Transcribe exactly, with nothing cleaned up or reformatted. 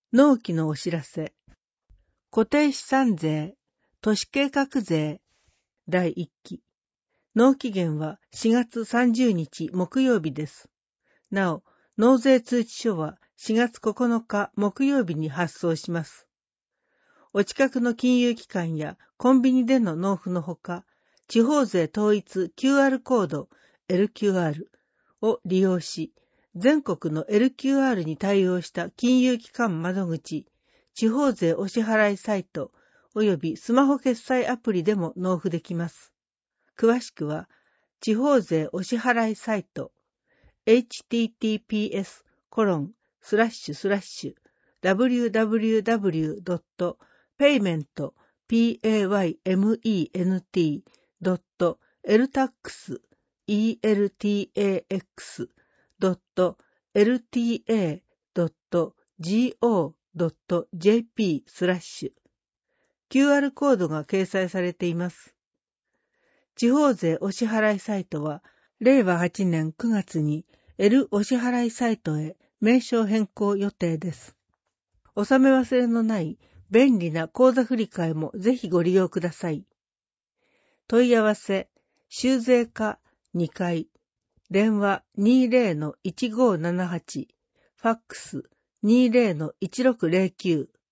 納期のお知らせ。固定資産税、都市計画税、だいいっき。納期限はしがつさんじゅうにち木曜日です。なお、納税通知書はしがつここのか木曜日に発送します。お近くの金融機関やコンビニでの納付のほか、地方税統一 キューアール コード エルキューアール を利用し、全国の エルキューアール に対応した金融機関窓口、地方税お支払いサイト、およびスマホ決済アプリでも納付できます。詳しくは、地方税お支払いサイト、エイチティーティーピーエスコロンスラッシュスラッシュダブリューダブリューダブリュードットペイメントペイメントドットエルタックスエルタックスドットエルティーエードットジーオードットジェーピースラッシュ キューアール コードが掲載されています。地方税お支払いサイトは、れいわはちねんくがつに L お支払いサイトへ名称変更予定です。納め忘れのない便利な口座振替もぜひご利用ください。問い合わせ、修税課にかい、電話 にじゅうのいちごーななはち、ファックス にじゅうのいちろくゼロきゅう